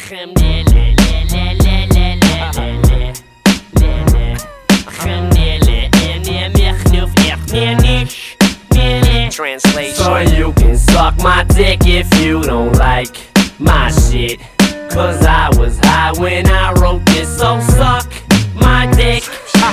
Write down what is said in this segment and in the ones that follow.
Translation. So you can suck my dick if you don't like my shit. Cause I was high when I wrote this, so suck my dick.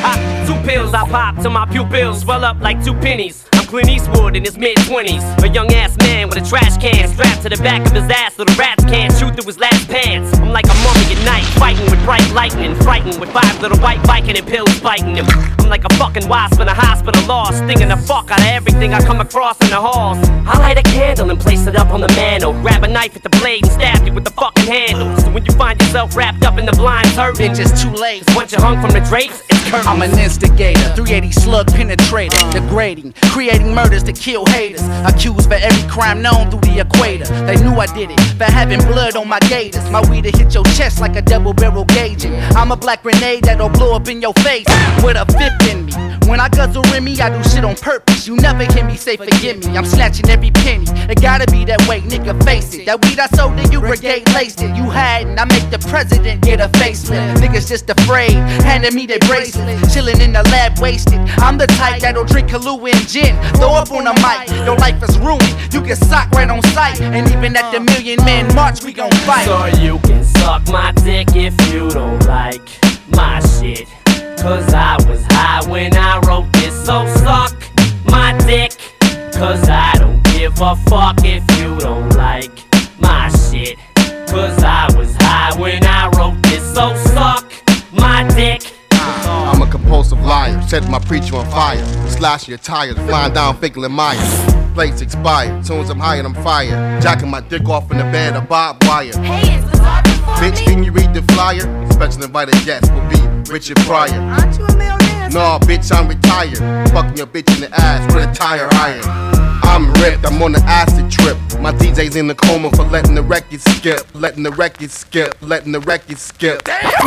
2 pills I pop till my pupils swell up like 2 pennies. I'm Clint Eastwood in his mid-20s, a young ass man with a trash can strapped to the back of his ass so the rats can't shoot through his last pants. I'm like a mummy at night, fighting with bright lightning, frightened with 5 little white Viking and pills biting him. I'm like a fucking wasp in a hospital lost, stinging the fuck out of everything I come across in the halls. I light a candle and place it up on the mantle, grab a knife at the blade and stab you with the fucking handle. So when you find yourself wrapped up in the blind hurting, it's just too late. Once you're hung from the drapes, it's curtains. I'm an instigator, 380 slug penetrator, degrading, creating murders to kill haters. Accused for every crime known through the equator. They knew I did it for having blood on my gators. My weed'll hit your chest like a double barrel gauging. I'm a black grenade that'll blow up in your face with a 5th in me. When I guzzle in me, I do shit on purpose. You never hear me say forgive me. I'm snatching every penny. It gotta be that way, nigga, face it. That weed I sold to you, brigade laced it. You hadn't, I make the president get a facelift. Niggas just afraid, handing me their bracelet. Chillin' in the lab, wasted. I'm the type that'll drink Kahlua and gin. Throw up on the mic, your life is ruined. You get socked right on sight. And even at the Million Man March, we gon' fight. So you can suck my dick if you don't like my shit. Cause I was high when I wrote this, so suck my dick. Cause I don't give a fuck if you don't like my shit. Cause I was high when I wrote this, so suck my dick. I'm a compulsive liar, set my preacher on fire. Slash your tires, flying down Finkel Myers. Plates expired, soon as I'm high and I'm fired. Jacking my dick off in the bed of barbed wire. Hey, is this hard for Bitch, can you read the flyer? Special invited guest will be Richard Pryor. Aren't you a millionaire? No, bitch, I'm retired. Fucking your bitch in the ass with a tire iron. I'm ripped, I'm on the acid trip. My DJ's in the coma for letting the record skip. Letting the record skip, letting the record skip.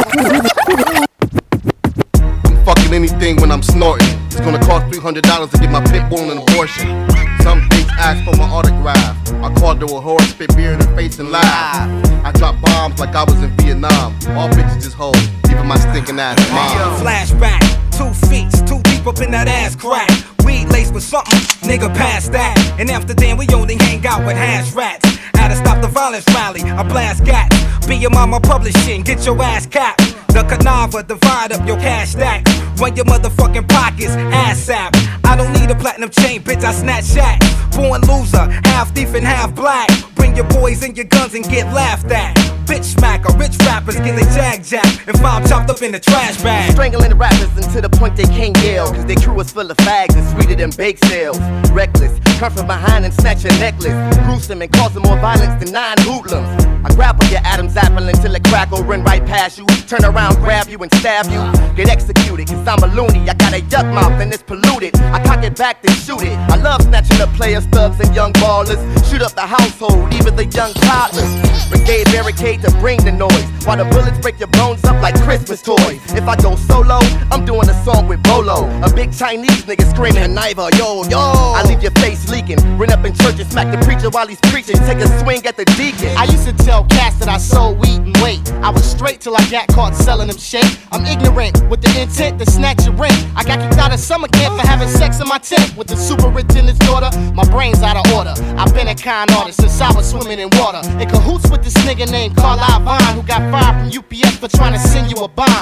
I'm fucking anything when I'm snorting. It's gonna cost $300 to get my pit bull an abortion. Some bitch asked for my autograph. I called her a whore, spit beer in her face and laugh. I dropped bombs like I was in Vietnam. All bitches just hoes, even my stinking ass mom. Flashback, 2 feet, 2 deep up in that ass crack. Weed laced with something, nigga past that. And after then we only hang out with hash rats. Had to stop the violence rally, I blast gats. Be your mama publishing, get your ass capped. The Canava, divide up your cash stacks. Run your motherfucking pockets, ass sap. I don't need a platinum chain, bitch, I snatch shacks. Born loser, half thief and half black. Bring your boys and your guns and get laughed at. Bitch smacker, rich rappers get they jag and found chopped up in the trash bag. Strangling the rappers until the point they can't yell. Cause their crew is full of fags and sweeter than bake sales. Reckless, come from behind and snatch your necklace. Gruesome and causing more violence than 9 hoodlums. I grapple your Adam's apple until it crackle, run right past you. Turn around, grab you and stab you. Get executed, cause I'm a loony. I got a duck mouth and it's polluted. I cock it back then shoot it. I love snatching up players, thugs and young ballers. Shoot up the household, even the young toddlers. Brigade barricade to bring the noise, while the bullets break your bones up like Christmas toys. If I go solo, I'm doing a song with Bolo. A big Chinese nigga screaming, Niva, yo, yo. I leave your face leaking, run up in church and smack the preacher while he's preaching. Take a swing at the deacon. I used to tell cats that I sold weed and weight. I was straight till I got caught selling them shake. I'm ignorant with the intent to snatch your rent. I got kicked out of summer camp for having sex in my tent with the superintendent's daughter. My brain's out of order. I've been a con artist since I was swimming in water. In cahoots with this nigga named Carlisle Vine, who got fired from UPS for trying to send you a bomb.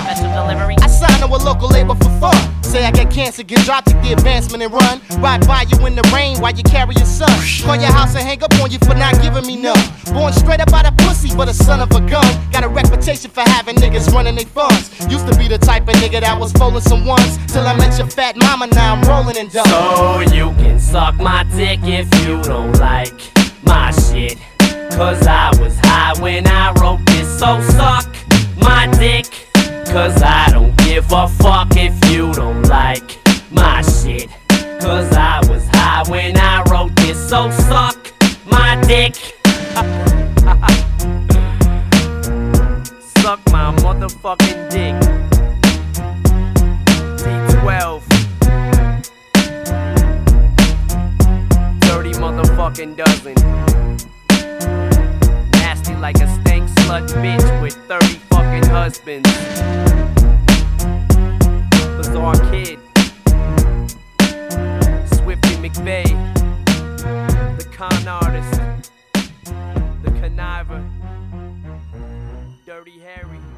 I signed to a local label for fun. Say I get cancer, get dropped, take the advancement and run. Ride by you in the rain while you carry your son. Call your house and hang up on you for not giving me none. Born straight up out of pussy, but a son of a gun. Got a reputation for having niggas running they funds. Used to be the type of nigga that was folding some ones. Till I met your fat mama, now I'm rolling in dough. So you can suck my dick if you don't like my shit. Cause I was high when I wrote this, so suck my dick. Cause I don't give a fuck if you don't like my shit. Cause I was high when I wrote this, so suck my dick. Suck my motherfucking dick. D12 30 motherfucking dozen. Nasty like a stank slut bitch with 30 fucking husbands. Bizarre Kid, Swifty McVeigh, the con artist, the conniver, Dirty Harry.